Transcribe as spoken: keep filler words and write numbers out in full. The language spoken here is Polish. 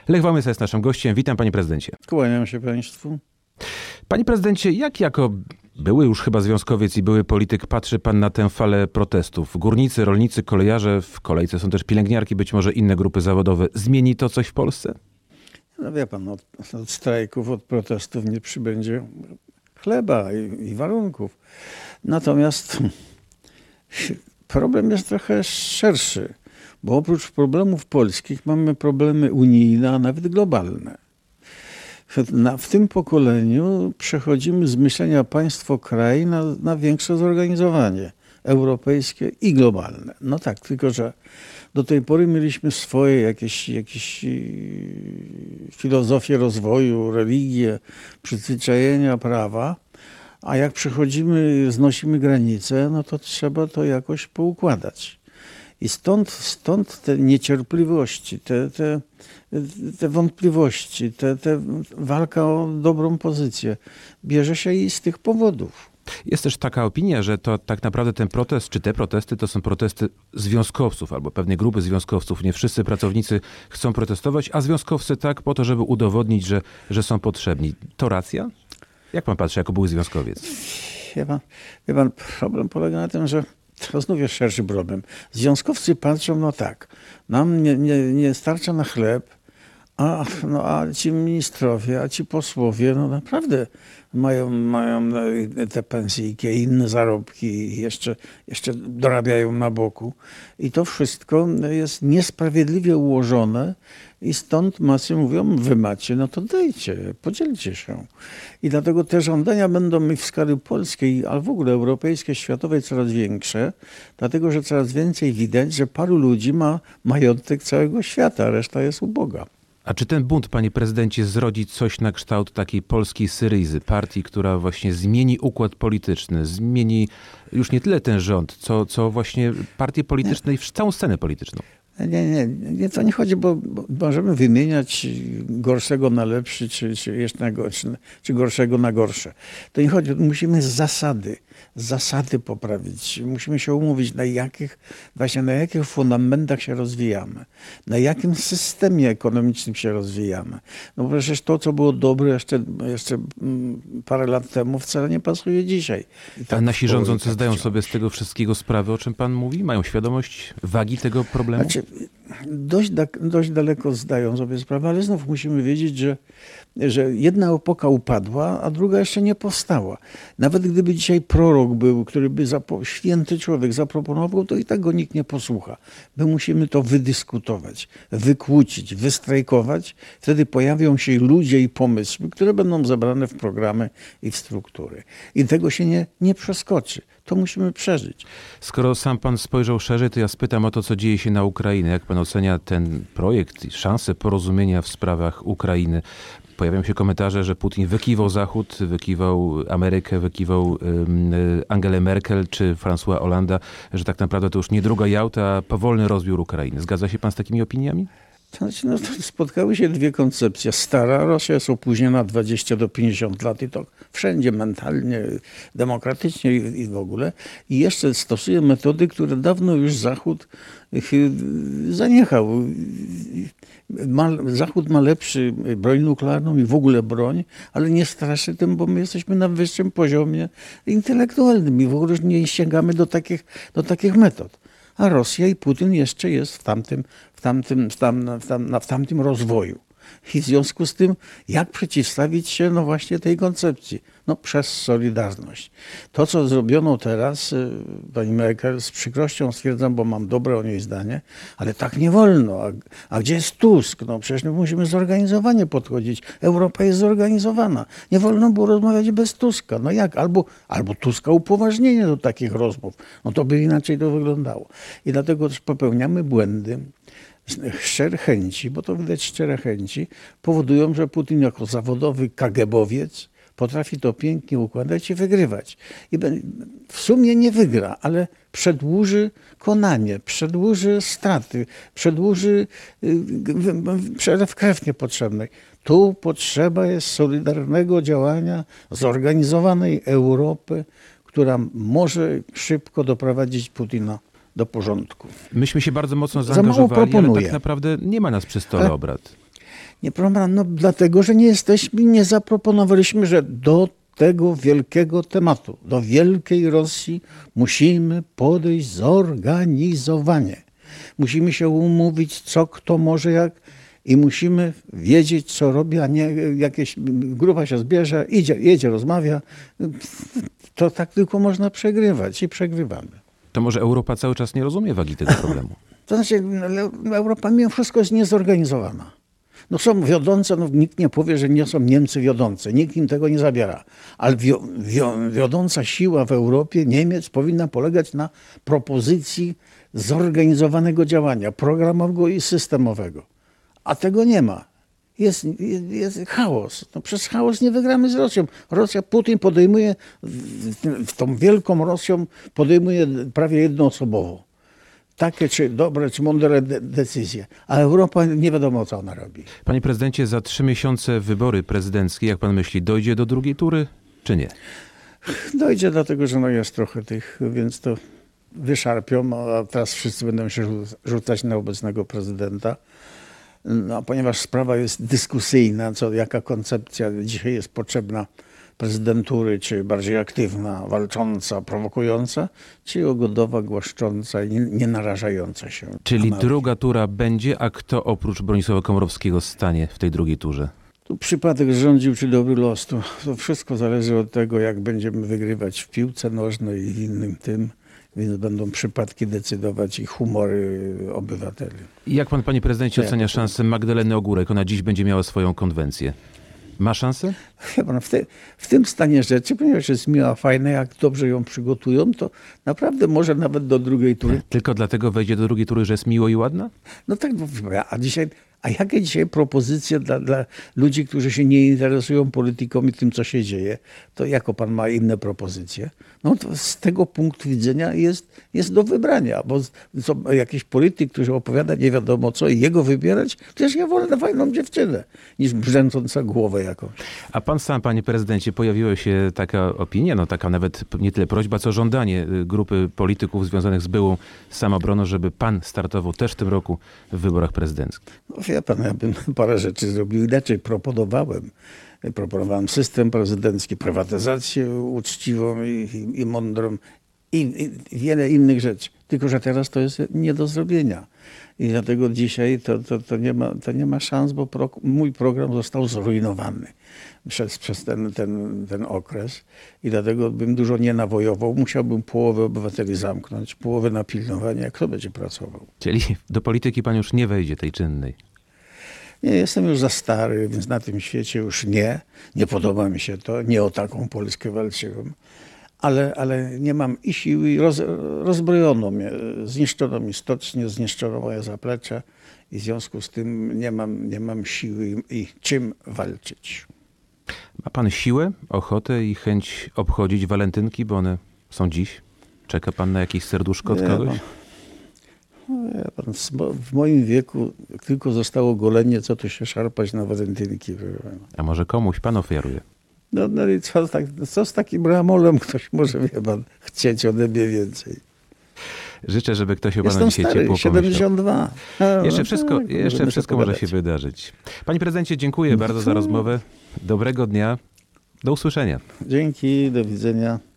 Lech Wałęsa jest naszym gościem. Witam, panie prezydencie. Kłaniam się państwu. Panie prezydencie, jak jako były już chyba związkowiec i były polityk patrzy pan na tę falę protestów? Górnicy, rolnicy, kolejarze, w kolejce są też pielęgniarki, być może inne grupy zawodowe. Zmieni to coś w Polsce? No wie pan, od, od strajków, od protestów nie przybędzie chleba i, i warunków. Natomiast problem jest trochę szerszy, bo oprócz problemów polskich mamy problemy unijne, a nawet globalne. Na, w tym pokoleniu przechodzimy z myślenia państwo-kraj na, na większe zorganizowanie europejskie i globalne. No tak, tylko że do tej pory mieliśmy swoje jakieś, jakieś filozofie rozwoju, religie, przyzwyczajenia, prawa, a jak przechodzimy, znosimy granice, no to trzeba to jakoś poukładać. I stąd, stąd te niecierpliwości, te, te, te wątpliwości, te, te walka o dobrą pozycję bierze się i z tych powodów. Jest też taka opinia, że to tak naprawdę ten protest, czy te protesty, to są protesty związkowców albo pewnej grupy związkowców. Nie wszyscy pracownicy chcą protestować, a związkowcy tak po to, żeby udowodnić, że, że są potrzebni. To racja? Jak pan patrzy jako były związkowiec? Wie pan, wie pan, problem polega na tym, że to znów jest szerszy problem. Związkowcy patrzą, no tak, nam nie, nie, nie starcza na chleb, a, no, a ci ministrowie, a ci posłowie, no naprawdę mają, mają te pensyjki, inne zarobki i jeszcze, jeszcze dorabiają na boku. I to wszystko jest niesprawiedliwie ułożone i stąd masy mówią, wy macie, no to dajcie, podzielcie się. I dlatego te żądania będą w skali polskiej, ale w ogóle europejskiej, światowej coraz większe, dlatego że coraz więcej widać, że paru ludzi ma majątek całego świata, a reszta jest uboga. A czy ten bunt, panie prezydencie, zrodzi coś na kształt takiej polskiej Syryzy, partii, która właśnie zmieni układ polityczny, zmieni już nie tyle ten rząd, co, co właśnie partię polityczną i całą scenę polityczną? Nie, nie, nie, to nie chodzi, bo, bo możemy wymieniać gorszego na lepszy, czy, czy jeszcze na gorszy, czy gorszego na gorsze. To nie chodzi, musimy zasady, zasady poprawić. Musimy się umówić, na jakich, właśnie na jakich fundamentach się rozwijamy, na jakim systemie ekonomicznym się rozwijamy. No bo przecież to, co było dobre jeszcze, jeszcze parę lat temu, wcale nie pasuje dzisiaj. Tak, a nasi rządzący tak zdają wciąż sobie z tego wszystkiego sprawę, o czym pan mówi? Mają świadomość wagi tego problemu? Znaczy, dość, da, dość daleko zdają sobie sprawę, ale znów musimy wiedzieć, że, że jedna epoka upadła, a druga jeszcze nie powstała. Nawet gdyby dzisiaj prorok był, który by, zapo- święty człowiek zaproponował, to i tak go nikt nie posłucha. My musimy to wydyskutować, wykłócić, wystrajkować. Wtedy pojawią się ludzie i pomysły, które będą zebrane w programy i w struktury. I tego się nie, nie przeskoczy. To musimy przeżyć. Skoro sam pan spojrzał szerzej, to ja spytam o to, co dzieje się na Ukrainie. Jak pan ocenia ten projekt i szansę porozumienia w sprawach Ukrainy? Pojawiają się komentarze, że Putin wykiwał Zachód, wykiwał Amerykę, wykiwał Angelę Merkel czy François Hollanda, że tak naprawdę to już nie druga Jałta, a powolny rozbiór Ukrainy. Zgadza się pan z takimi opiniami? Znaczy, no, to spotkały się dwie koncepcje. Stara Rosja jest opóźniona dwadzieścia do pięćdziesięciu lat i to wszędzie mentalnie, demokratycznie i, i w ogóle. I jeszcze stosuje metody, które dawno już Zachód zaniechał. Ma, Zachód ma lepszy broń nuklearną i w ogóle broń, ale nie straszy tym, bo my jesteśmy na wyższym poziomie intelektualnym i w ogóle nie sięgamy do takich, do takich metod. A Rosja i Putin jeszcze jest w tamtym, w tamtym, w tam, w tam, w tamtym rozwoju. I w związku z tym, jak przeciwstawić się no właśnie tej koncepcji? No przez solidarność. To, co zrobiono teraz, pani Merkel, z przykrością stwierdzam, bo mam dobre o niej zdanie, ale tak nie wolno. A, a gdzie jest Tusk? No przecież my musimy zorganizowanie podchodzić. Europa jest zorganizowana. Nie wolno było rozmawiać bez Tuska. No jak? Albo, albo Tuska upoważnienie do takich rozmów. No to by inaczej to wyglądało. I dlatego też popełniamy błędy. Szczere chęci, bo to widać szczere chęci, powodują, że Putin jako zawodowy kagebowiec potrafi to pięknie układać i wygrywać. I w sumie nie wygra, ale przedłuży konanie, przedłuży straty, przedłuży przelew krew niepotrzebnej. Tu potrzeba jest solidarnego działania, zorganizowanej Europy, która może szybko doprowadzić Putina do porządku. Myśmy się bardzo mocno zaangażowali, ale tak naprawdę nie ma nas przy stole ale, obrad. Nie, proszę pana, no dlatego, że nie jesteśmy, nie zaproponowaliśmy, że do tego wielkiego tematu, do wielkiej Rosji musimy podejść zorganizowanie. Musimy się umówić, co kto może jak i musimy wiedzieć, co robi, a nie jakieś grupa się zbierze, idzie, jedzie, rozmawia. To tak tylko można przegrywać i przegrywamy. To może Europa cały czas nie rozumie wagi tego problemu? To znaczy, Europa mimo wszystko jest niezorganizowana. No są wiodące, no nikt nie powie, że nie są Niemcy wiodące. Nikt im tego nie zabiera. Ale wio, wio, wiodąca siła w Europie, Niemiec, powinna polegać na propozycji zorganizowanego działania, programowego i systemowego. A tego nie ma. Jest, jest, jest chaos. No przez chaos nie wygramy z Rosją. Rosja, Putin podejmuje, w, w tą wielką Rosją podejmuje prawie jednoosobowo. Takie czy dobre, czy mądre de decyzje. A Europa nie wiadomo, co ona robi. Panie prezydencie, za trzy miesiące wybory prezydenckie, jak pan myśli, dojdzie do drugiej tury, czy nie? Dojdzie, dlatego że no jest trochę tych, więc to wyszarpią, a teraz wszyscy będą się rzucać na obecnego prezydenta. No, ponieważ sprawa jest dyskusyjna, co, jaka koncepcja dzisiaj jest potrzebna prezydentury, czy bardziej aktywna, walcząca, prowokująca, czy ogodowa, głaszcząca i nie, nie narażająca się. Czyli druga tura będzie, a kto oprócz Bronisława Komorowskiego stanie w tej drugiej turze? Tu przypadek rządził, czy dobry los. To, to wszystko zależy od tego, jak będziemy wygrywać w piłce nożnej i w innym tym. Więc będą przypadki decydować i humory obywateli. Jak pan, panie prezydencie, ocenia szansę Magdaleny Ogórek? Ona dziś będzie miała swoją konwencję. Ma szansę? Chyba w, te, w tym stanie rzeczy, ponieważ jest miła, fajna, jak dobrze ją przygotują, to naprawdę może nawet do drugiej tury. Tylko dlatego wejdzie do drugiej tury, że jest miło i ładna? No tak, a dzisiaj... A jakie dzisiaj propozycje dla, dla ludzi, którzy się nie interesują polityką i tym, co się dzieje, to jako pan ma inne propozycje? No to z tego punktu widzenia jest, jest do wybrania, bo co, jakiś polityk, który opowiada nie wiadomo co i jego wybierać, przecież ja wolę fajną dziewczynę, niż brzęcząca głowę jakąś. A pan sam, panie prezydencie, pojawiła się taka opinia, no taka nawet nie tyle prośba, co żądanie grupy polityków związanych z byłą Samobroną, żeby pan startował też w tym roku w wyborach prezydenckich. No wie pan, ja bym parę rzeczy zrobił inaczej. Proponowałem. Proponowałem system prezydencki, prywatyzację uczciwą i, i, i mądrą i, i wiele innych rzeczy. Tylko że teraz to jest nie do zrobienia. I dlatego dzisiaj to, to, to, nie, ma, to nie ma szans, bo pro, mój program został zrujnowany przez, przez ten, ten, ten okres. I dlatego bym dużo nie nawojował. Musiałbym połowę obywateli zamknąć, połowę na pilnowanie. Kto będzie pracował? Czyli do polityki pan już nie wejdzie tej czynnej? Nie, jestem już za stary, więc na tym świecie już nie. Nie podoba mi się to. Nie o taką Polskę walczyłem. Ale, ale nie mam i siły, i roz, rozbrojono mnie. Zniszczono mi stocznie, zniszczono moje zaplecze i w związku z tym nie mam, nie mam siły i, i czym walczyć. Ma pan siłę, ochotę i chęć obchodzić walentynki, bo one są dziś? Czeka pan na jakieś serduszko od kogoś? No. Pan, w moim wieku tylko zostało golenie, co tu się szarpać na walentynki. A może komuś pan ofiaruje? No, no i co, tak, co z takim ramolem ktoś może, wie pan, chcieć ode mnie więcej. Życzę, żeby ktoś o pana Jestem dzisiaj stary, ciepło siedemdziesiąt dwa. A, jeszcze wszystko, tak, jeszcze wszystko może się wydarzyć. Panie prezydencie, dziękuję bardzo za rozmowę. Dobrego dnia. Do usłyszenia. Dzięki, do widzenia.